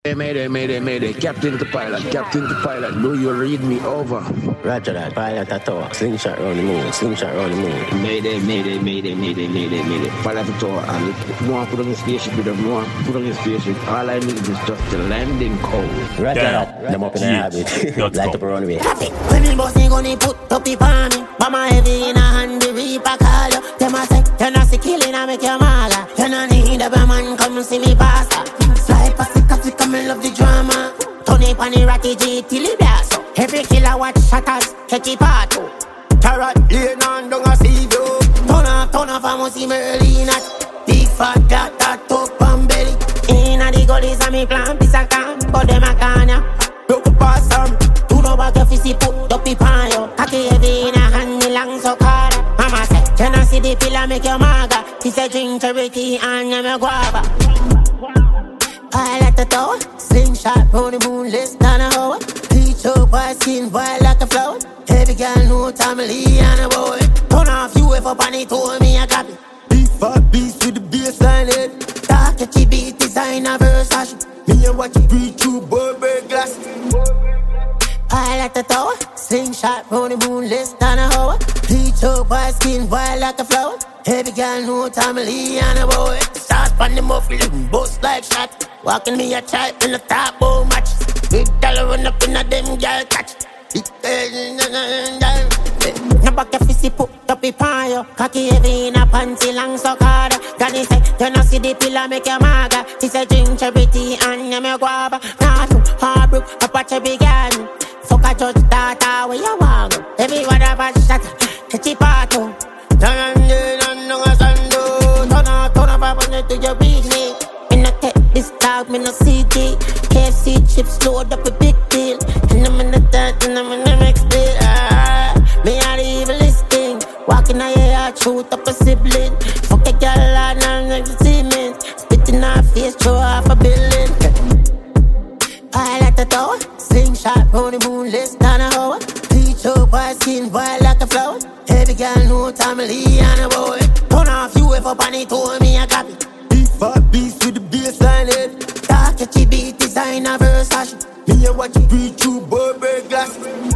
Mayday, Captain to pilot, do you read me over? Roger that, pilot at all, slingshot round the moon, Mayday, pilot at all, and more put on the spaceship, all I need is just the landing code. Roger that, them up in the habit, light up a runway. When me boss ain't gonna put up it on me, Mama heavy in a hand, the reaper call you. Them a say, you're not sick killing, I make your maga. You don't need a man, come see me pass. Fly past the coffee, come and love the drama. Tony Pani Ratty G till he blast. Every killer watch shatters, catch it part. Carrot lane on down a sea view. Turn off, I must see me early in that. Big fat that top and belly. Inna the gullies and me plant piece of can, but them a can ya. Broke past some. Do no back if you see put up the pan yo. Cocky heavy in a hand, me long so hard. Mama say, you not see the pillar make your maga. She say drink charity and you me guava. I like the tower, slingshot round the moon, less than a hour. Peach up, white skin, white like a flower. Heavy girl, no time, Lee and a boy. Turn off you if up on it, told me a copy. Big fat beast with the baseline head. Dark catchy beat, designer Versace. Me and watch you breathe through Burberry glasses. I like the tower, slingshot round the moon, less than a hour. Peach up, white skin, white like a flower. Heavy girl, no time, Lee and a boy. Start from the muffle, bust like shot. Walking me a child in the top bow match. Big dollar run up in a them girl catch. No back your fist, put up a pan yo. Cocky heavy in a panty long so hard. Granny say, you not see the pillar make your maga. She say drink charity and you me guava. Not too hard brook, up at your big hand. Fuck a judge data where you want. Everyone have a shot, catch it part two. Turn on a sando. Turn up up to your business. Me no take this dog, me no CD. KFC chips load up a big deal. And I'm in the third and I'm in the next deal. Me are the evilest thing. Walking out here, shoot up a sibling. Fuck a girl and I'm next cement. Spit in her face, throw half a building. I like the tower, slingshot round the moon, less than a hour. Peach up, white skin, white like a flower. Heavy girl, no time, Lee and a boy. Turn off you if up on it, told me a copy. Big fat beast with the baseline head. Dark catchy beat, designer Versace. Me and watch you breathe through Burberry glasses.